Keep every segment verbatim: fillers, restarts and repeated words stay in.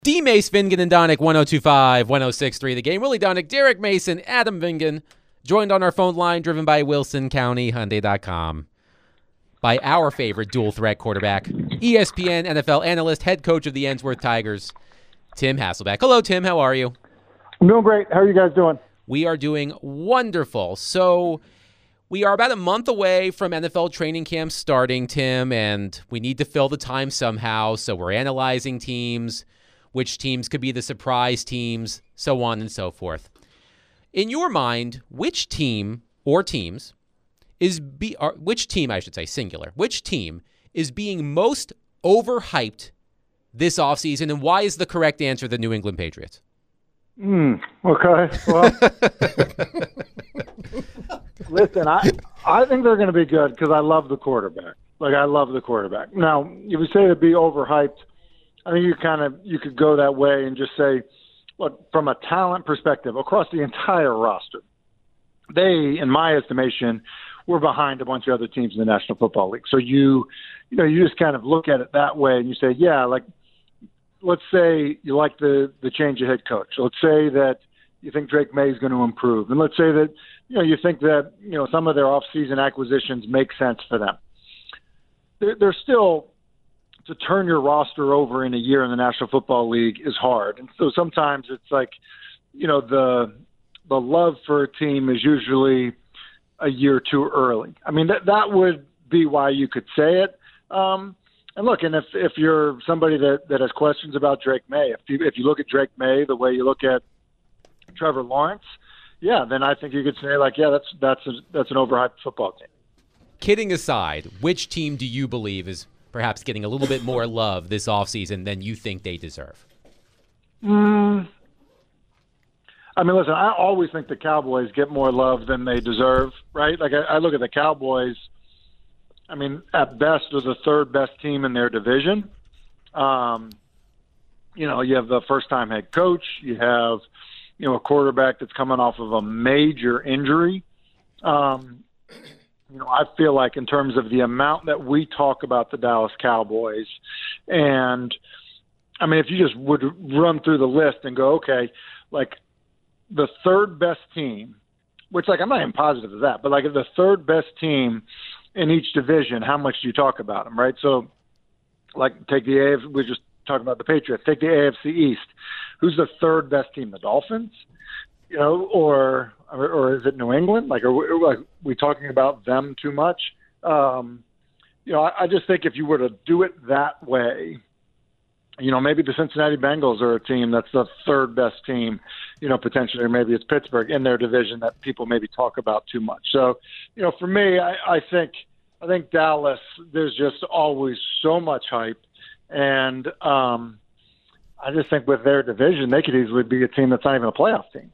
D. Mace, Vingan, and Donick, one oh two five, one oh six three The Game. Willie Donick, Derek Mason, Adam Vingan, joined on our phone line, driven by Wilson County Hyundai dot com, by our favorite dual threat quarterback, E S P N N F L analyst, head coach of the Ensworth Tigers, Tim Hasselbeck. Hello, Tim. How are you? I'm doing great. How are you guys doing? We are doing wonderful. So we are about a month away from N F L training camp starting, Tim, and we need to fill the time somehow. So we're analyzing teams, which teams could be the surprise teams, so on and so forth. In your mind, which team or teams is be or which team, I should say, singular, which team is being most overhyped this offseason, and why is the correct answer the New England Patriots? Hmm. Okay. Well, listen, I I think they're going to be good because I love the quarterback. Like, I love the quarterback. Now, if you say to be overhyped, I think you kind of you could go that way and just say, look, from a talent perspective, across the entire roster, they, in my estimation, were behind a bunch of other teams in the National Football League. So you, you know, you just kind of look at it that way and you say, yeah, like, let's say you like the the change of head coach. Let's say that you think Drake May is going to improve, and let's say that you know you think that you know some of their off-season acquisitions make sense for them. They're, they're still to turn your roster over in a year in the National Football League is hard. And so sometimes it's like, you know, the the love for a team is usually a year too early. I mean, that that would be why you could say it. Um, and look, and if, if you're somebody that, that has questions about Drake May, if you, if you look at Drake May the way you look at Trevor Lawrence, yeah, then I think you could say, like, yeah, that's that's a, that's an overhyped football team. Kidding aside, which team do you believe is perhaps getting a little bit more love this offseason than you think they deserve? Mm. I mean, listen, I always think the Cowboys get more love than they deserve, right? Like, I, I look at the Cowboys, I mean, at best, they're the third best team in their division. Um, you know, you have the first-time head coach. You have, you know, a quarterback that's coming off of a major injury. Um You know, I feel like in terms of the amount that we talk about the Dallas Cowboys, and I mean, if you just would run through the list and go, okay, like the third best team, which like I'm not even positive of that, but like the third best team in each division, how much do you talk about them, right? So like take the A F C, we just talked about the Patriots, take the A F C East. Who's the third best team? The Dolphins? You know, or, or or is it New England? Like, are we, are we talking about them too much? Um, you know, I, I just think if you were to do it that way, you know, maybe the Cincinnati Bengals are a team that's the third best team, you know, potentially, or maybe it's Pittsburgh in their division that people maybe talk about too much. So, you know, for me, I, I think I think Dallas, there's just always so much hype, and um, I just think with their division, they could easily be a team that's not even a playoff team.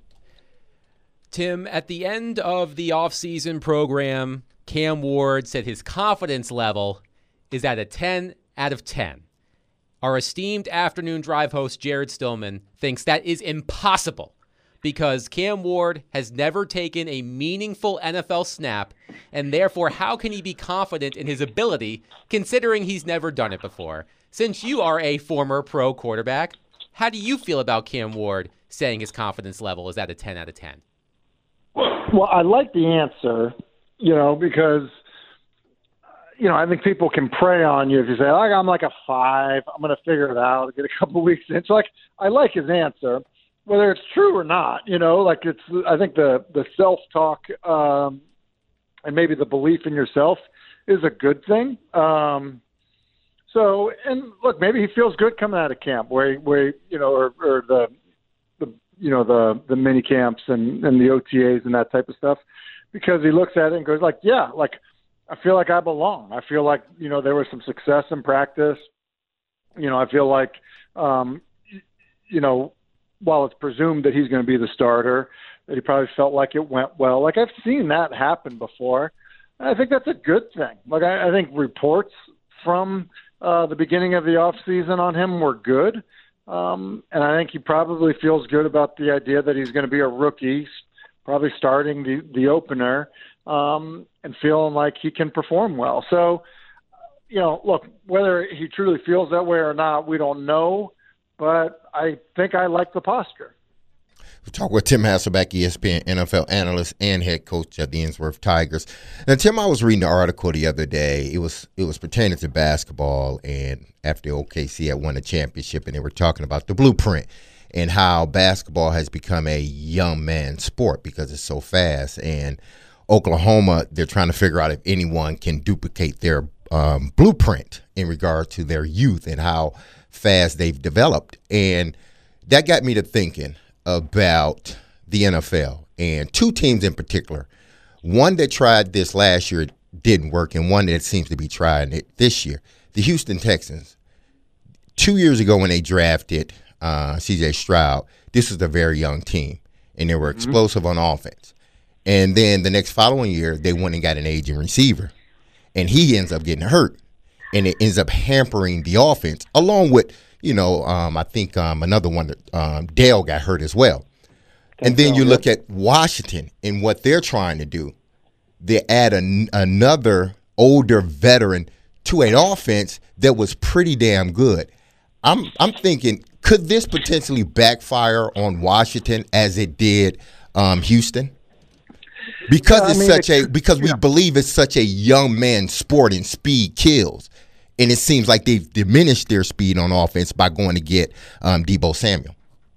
Tim, at the end of the offseason program, Cam Ward said his confidence level is at a ten out of ten. Our esteemed afternoon drive host, Jared Stillman, thinks that is impossible because Cam Ward has never taken a meaningful N F L snap, and therefore how can he be confident in his ability considering he's never done it before? Since you are a former pro quarterback, how do you feel about Cam Ward saying his confidence level is at a ten out of ten? Well, I like the answer, you know, because, you know, I think people can prey on you if you say, like, I'm like a five, I'm going to figure it out, get a couple weeks in. So, like, I like his answer, whether it's true or not, you know, like it's, I think the, the self-talk um, and maybe the belief in yourself is a good thing. Um, so, and look, maybe he feels good coming out of camp where, where you know, or, or the, you know, the, the mini camps and, and the O T As and that type of stuff, because he looks at it and goes like, yeah, like, I feel like I belong. I feel like, you know, there was some success in practice. You know, I feel like, um, you know, while it's presumed that he's going to be the starter, that he probably felt like it went well. Like, I've seen that happen before. I think that's a good thing. Like, I, I think reports from uh, the beginning of the offseason on him were good. Um, and I think he probably feels good about the idea that he's going to be a rookie, probably starting the, the opener, um, and feeling like he can perform well. So, you know, look, whether he truly feels that way or not, we don't know. but I think I like the posture. We talk with Tim Hasselbeck, E S P N N F L analyst and head coach of the Innsworth Tigers. Now, Tim, I was reading an article the other day. It was it was pertaining to basketball, and after O K C had won a championship, and they were talking about the blueprint and how basketball has become a young man sport because it's so fast. And Oklahoma, they're trying to figure out if anyone can duplicate their um, blueprint in regard to their youth and how fast they've developed. And that got me to thinking about the N F L and two teams in particular. One that tried this last year didn't work, and one that seems to be trying it this year. The Houston Texans. Two years ago when they drafted uh, C J Stroud, this was a very young team, and they were explosive mm-hmm. on offense. And then the next following year, they went and got an aging receiver, and he ends up getting hurt, and it ends up hampering the offense, along with You know, um, I think um, another one, that um, Dale got hurt as well. And then you look at Washington and what they're trying to do. They add an, another older veteran to an offense that was pretty damn good. I'm I'm thinking, could this potentially backfire on Washington as it did um, Houston? Because yeah, it's I mean, such a because yeah. we believe it's such a young man sport and speed kills. And it seems like they've diminished their speed on offense by going to get um, Deebo Samuel.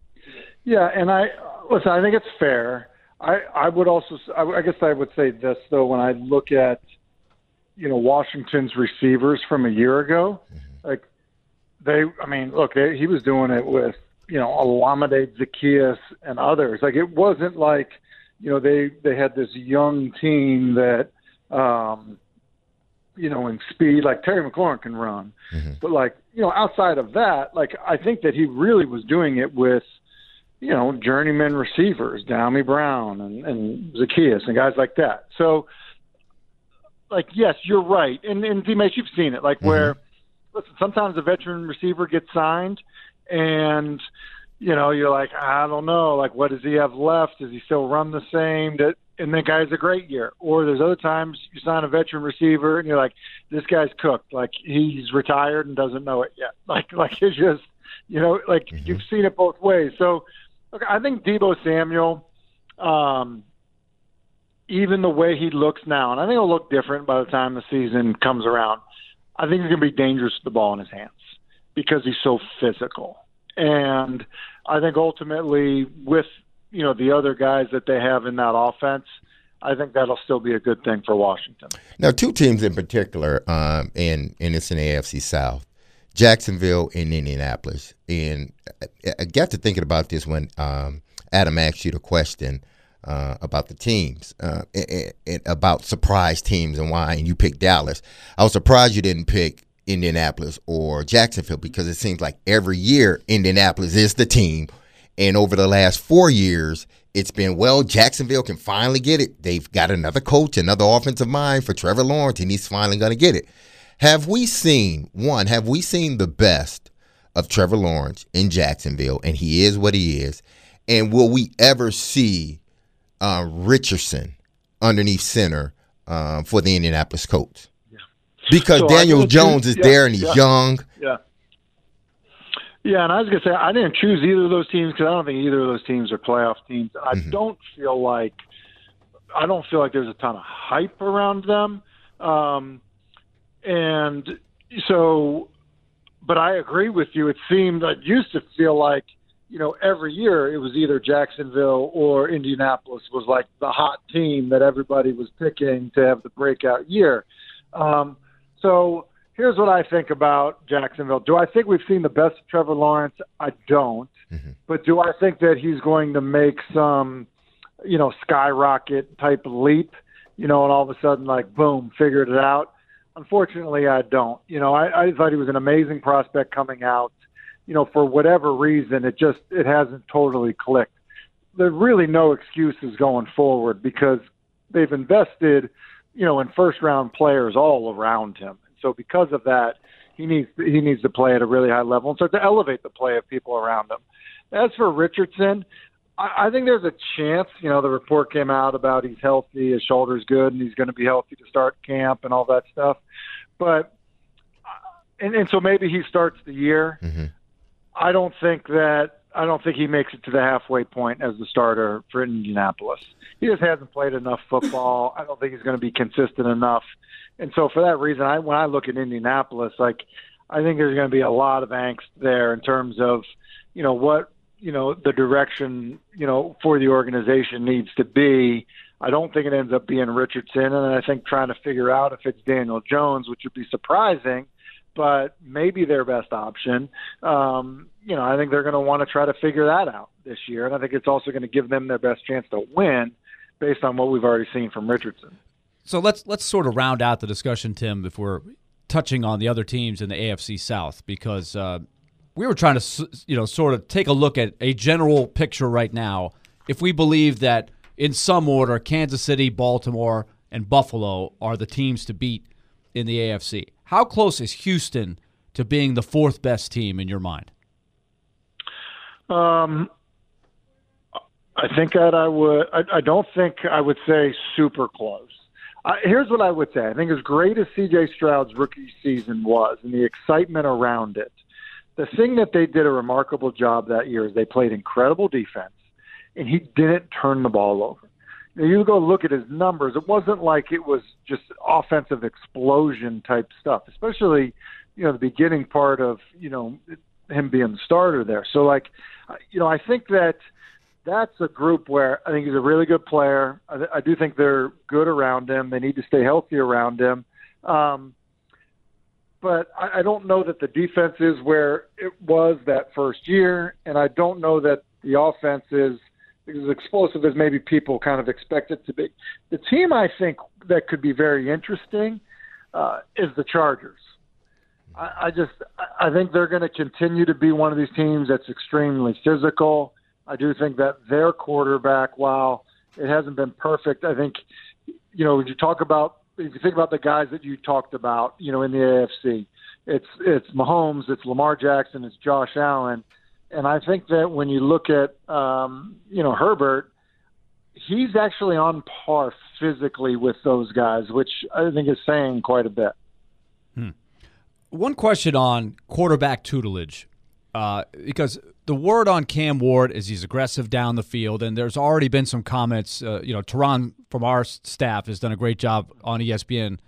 Yeah, and I listen. I think it's fair. I, I would also. I guess I would say this though. When I look at, you know, Washington's receivers from a year ago, mm-hmm. like they. I mean, look, they, he was doing it with, you know, Olamide Zaccheaus and others. Like it wasn't like, you know, they they had this young team that. Um, you know, in speed, like Terry McLaurin can run. Mm-hmm. But, like, you know, outside of that, like, I think that he really was doing it with, you know, journeyman receivers, Downey Brown and, and Zaccheaus and guys like that. So, like, yes, you're right. And, and D-Mace, you've seen it, like, mm-hmm. where, listen, sometimes a veteran receiver gets signed and, you know, you're like, I don't know, like, what does he have left? Does he still run the same? That And that guy's a great year. Or there's other times you sign a veteran receiver and you're like, this guy's cooked. Like he's retired and doesn't know it yet. Like, like it's just, you know, like mm-hmm. you've seen it both ways. So look, I think Deebo Samuel, um, even the way he looks now, and I think he'll look different by the time the season comes around. I think he's going to be dangerous with the ball in his hands because he's so physical. And I think ultimately with, you know, the other guys that they have in that offense, I think that'll still be a good thing for Washington. Now, two teams in particular, um, and, and it's in the A F C South, Jacksonville and Indianapolis. And I got to thinking about this when um, Adam asked you the question uh, about the teams, uh, and, and about surprise teams and why, and you picked Dallas. I was surprised you didn't pick Indianapolis or Jacksonville because it seems like every year Indianapolis is the team. And over the last four years, it's been, well, Jacksonville can finally get it. They've got another coach, another offensive mind for Trevor Lawrence, and he's finally going to get it. Have we seen, one, have we seen the best of Trevor Lawrence in Jacksonville, and he is what he is? And will we ever see uh, Richardson underneath center uh, for the Indianapolis Colts? Yeah. Because so Daniel Jones choose, is yeah, there, and he's yeah, young. Yeah. Yeah, and I was going to say, I didn't choose either of those teams because I don't think either of those teams are playoff teams. I mm-hmm. don't feel like I don't feel like there's a ton of hype around them. Um, and so, but I agree with you. It seemed, it used to feel like, you know, every year it was either Jacksonville or Indianapolis was like the hot team that everybody was picking to have the breakout year. Um, so, here's what I think about Jacksonville. Do I think we've seen the best of Trevor Lawrence? I don't. Mm-hmm. But do I think that he's going to make some, you know, skyrocket type leap, you know, and all of a sudden, like, boom, figured it out? Unfortunately, I don't. You know, I, I thought he was an amazing prospect coming out. You know, for whatever reason, it just it hasn't totally clicked. There's really no excuses going forward because they've invested, you know, in first-round players all around him. So because of that, he needs he needs to play at a really high level and start to elevate the play of people around him. As for Richardson, I, I think there's a chance. You know, the report came out about he's healthy, his shoulder's good, and he's going to be healthy to start camp and all that stuff. But and, and so maybe he starts the year. Mm-hmm. I don't think that I don't think he makes it to the halfway point as the starter for Indianapolis. He just hasn't played enough football. I don't think he's going to be consistent enough. And so for that reason, I when I look at Indianapolis, like I think there's going to be a lot of angst there in terms of, you know, what, you know, the direction, you know, for the organization needs to be. I don't think it ends up being Richardson, and I think trying to figure out if it's Daniel Jones, which would be surprising, but maybe their best option. Um, you know, I think they're going to want to try to figure that out this year, and I think it's also going to give them their best chance to win based on what we've already seen from Richardson. So let's let's sort of round out the discussion, Tim, if we're touching on the other teams in the A F C South, because uh, we were trying to, you know, sort of take a look at a general picture right now. If we believe that in some order, Kansas City, Baltimore, and Buffalo are the teams to beat in the A F C, how close is Houston to being the fourth best team in your mind? Um, I think that I would. I, I don't think I would say super close. Uh, here's what I would say. I think as great as C J Stroud's rookie season was and the excitement around it, the thing that they did a remarkable job that year is they played incredible defense, and he didn't turn the ball over. Now, you go look at his numbers. It wasn't like it was just offensive explosion type stuff, especially, you know, the beginning part of, you know, him being the starter there. So, like, you know, I think that that's a group where I think he's a really good player. I, I do think they're good around him. They need to stay healthy around him. Um, but I, I don't know that the defense is where it was that first year, and I don't know that the offense is as explosive as maybe people kind of expect it to be. The team I think that could be very interesting uh, is the Chargers. I, I just I think they're going to continue to be one of these teams that's extremely physical. I do think that their quarterback, while it hasn't been perfect, I think, you know, when you talk about, if you think about the guys that you talked about, you know, in the A F C, it's it's Mahomes, it's Lamar Jackson, it's Josh Allen. And I think that when you look at, um, you know, Herbert, he's actually on par physically with those guys, which I think is saying quite a bit. Hmm. One question on quarterback tutelage, uh, because the word on Cam Ward is he's aggressive down the field, and there's already been some comments. Uh, you know, Tehran from our staff has done a great job on E S P N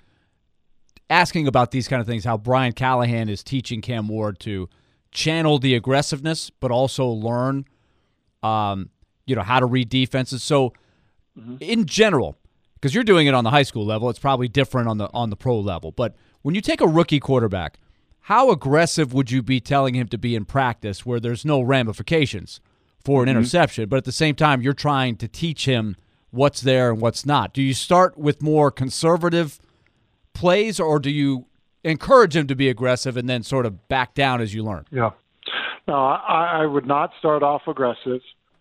asking about these kind of things, how Brian Callahan is teaching Cam Ward to channel the aggressiveness, but also learn, um, you know, how to read defenses. So, mm-hmm. in general, because you're doing it on the high school level, it's probably different on the on the pro level. But when you take a rookie quarterback, how aggressive would you be telling him to be in practice, where there's no ramifications for an mm-hmm. interception, but at the same time you're trying to teach him what's there and what's not? Do you start with more conservative plays, or do you encourage him to be aggressive and then sort of back down as you learn? Yeah. No, I, I would not start off aggressive.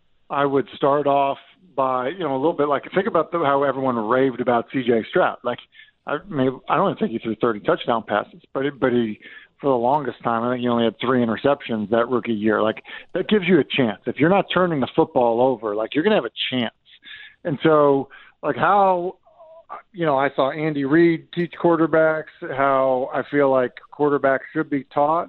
I would start off by, you know, a little bit like, think about the, how everyone raved about C J Stroud. Like, I mean, I don't even think he threw thirty touchdown passes, but it, but he, for the longest time, I think he only had three interceptions that rookie year. Like, that gives you a chance. If you're not turning the football over, like, you're going to have a chance. And so, like, how, you know, I saw Andy Reid teach quarterbacks, how I feel like quarterbacks should be taught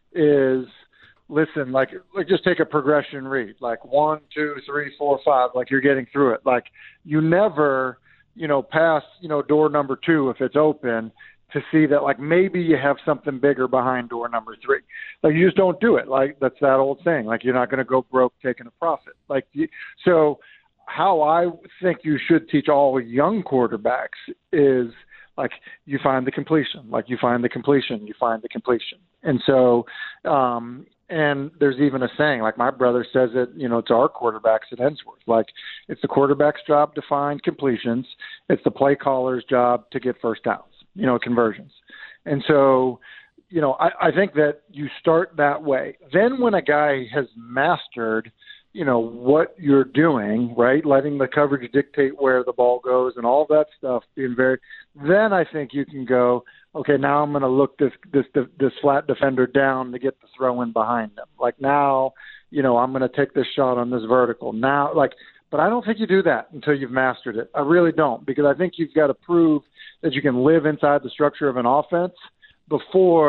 is, listen, like, like just take a progression read, like one, two, three, four, five, like you're getting through it. Like, you never, you know, pass, you know, door number two if it's open to see that, like, maybe you have something bigger behind door number three. Like, you just don't do it. Like, that's that old saying, like, you're not going to go broke taking a profit. Like, you, so how I think you should teach all young quarterbacks is, like, you find the completion, like you find the completion, you find the completion. And so, um, and there's even a saying, like my brother says it, you know, to our quarterbacks at Ensworth, like, it's the quarterback's job to find completions. It's the play caller's job to get first downs, you know, conversions. And so, you know, I, I think that you start that way. Then when a guy has mastered, you know, what you're doing, right, letting the coverage dictate where the ball goes and all that stuff, being very, then I think you can go, okay, now I'm going to look this, this, this flat defender down to get the throw in behind them. Like, now, you know, I'm going to take this shot on this vertical now, like, but I don't think you do that until you've mastered it. I really don't, because I think you've got to prove that you can live inside the structure of an offense before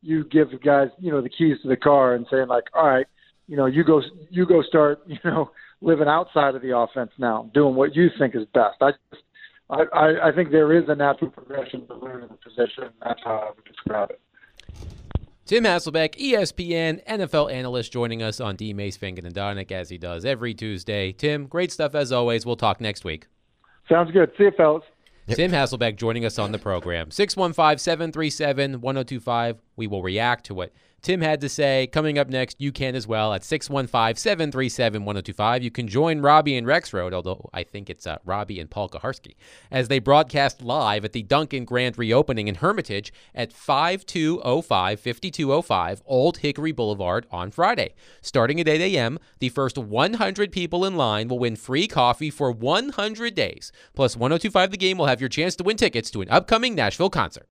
you give the guys, you know, the keys to the car and saying like, all right, you know, you go, you go start, you know, living outside of the offense now, doing what you think is best. I just, I, I, I think there is a natural progression to learning the position. That's how I would describe it. Tim Hasselbeck, E S P N N F L analyst, joining us on D. Mace, Finken, and Donick as he does every Tuesday. Tim, great stuff as always. We'll talk next week. Sounds good. See you, fellas. Yep. Tim Hasselbeck joining us on the program. six one five, seven three seven, one oh two five. We will react to what Tim had to say. Coming up next, you can as well at six one five, seven three seven, one oh two five. You can join Robbie and Rexroad, although I think it's uh, Robbie and Paul Kaharski, as they broadcast live at the Dunkin' Grand reopening in Hermitage at five two oh five, five two oh five Old Hickory Boulevard on Friday. Starting at eight a.m., the first one hundred people in line will win free coffee for one hundred days. Plus, one oh two five The Game will have your chance to win tickets to an upcoming Nashville concert.